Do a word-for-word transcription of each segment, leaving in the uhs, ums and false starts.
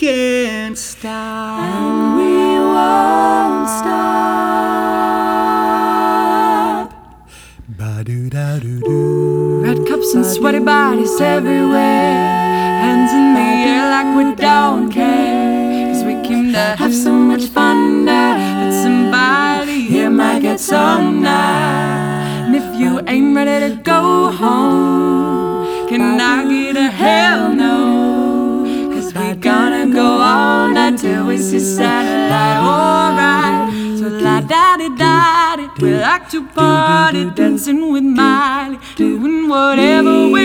can't stop. And we won't stop. Ba-do-da-do-do. Red cups and sweaty bodies everywhere, hands in the air like we don't care. Cause we came to have so much fun now, but somebody here might get some now. And if you ain't ready to go home, can I get a hell no? Cause we gonna go all night till we see satellite. Alright, so la-da-di-da-di, we like to party, dancing with Miley, doing whatever we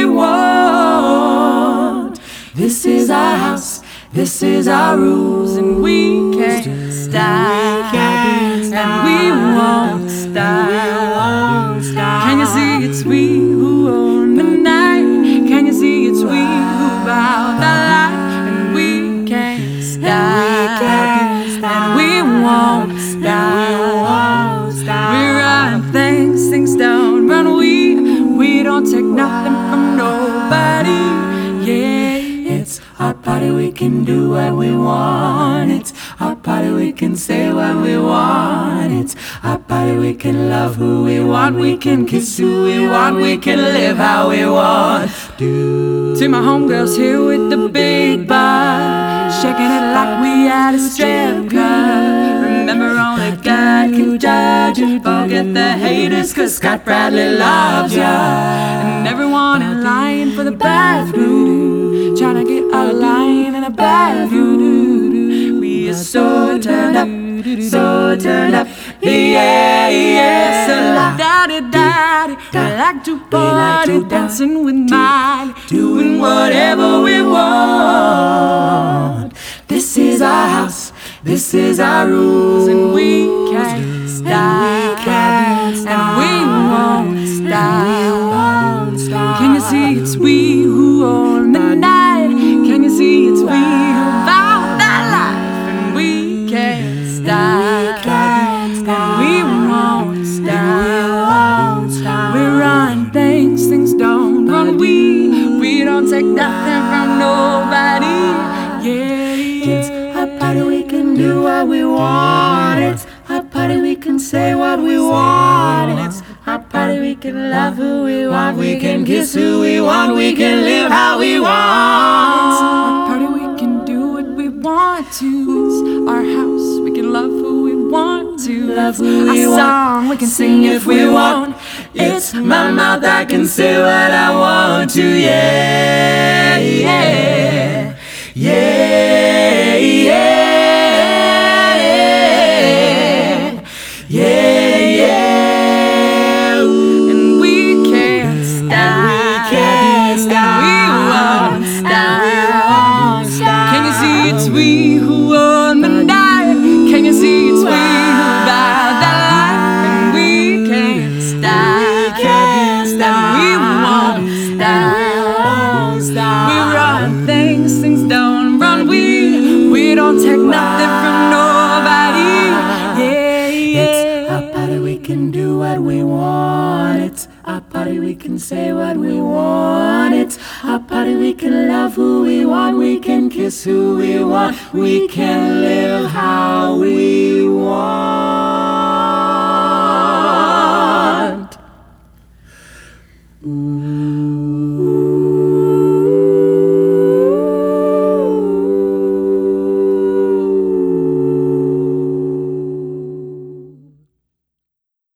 want. This is our house, this is our rules, and we can't stop, and we won't stop. Can you see it's we who own the night? Can you see it's we who bow the light? And we can't stop, and we won't stop. We run things, things don't run. We we don't take nothing from nobody. Yeah, it's our party, we can do what we want. It's our party, we can say what we want. It's our party, we can love who we want. We can kiss who we want. We can live how we want. Do. To my homegirls here with the big butt, shaking it like we at a strip club. Remember, only God can judge you. Forget the haters, cause Scott Bradley loves ya. And everyone in line for the bathroom, trying to get a line in a bathroom. We are so turned up, so turned up, yeah, yeah. So la-da-di-da-di, we like to party, dancing with Miley, doing whatever we want. This is our house, this is our rules, and we can't stop, and we won't stop. Can you see it's we who own the night? Can you see it's we who vow that life? And we can't stop, and we won't stop. We run things, things don't run. We we don't take nothing from nobody. Yeah, it's our party, we can do what we want. It's our party, we can say what we want. And it's our party, we can love who we want. We can kiss who we want. We can live how we want. It's our party, we can do what we want to. It's our house, we can love who we want to. Love who we want. Our song, we can sing if we want. It's my mouth, I can say what I want to. Yeah, yeah, yeah, yeah. Yeah, yeah, ooh. And we can't stop, and we can't stop, we won't stop. Can you see it's we who own the night? Can you see it's we who buy the light? And we can't stop, and we won't stop. We run things, things don't run. We we don't take nothing from nobody. We can do what we want. It's our party, we can say what we want. It's our party, we can love who we want. We can kiss who we want. We can live how we want.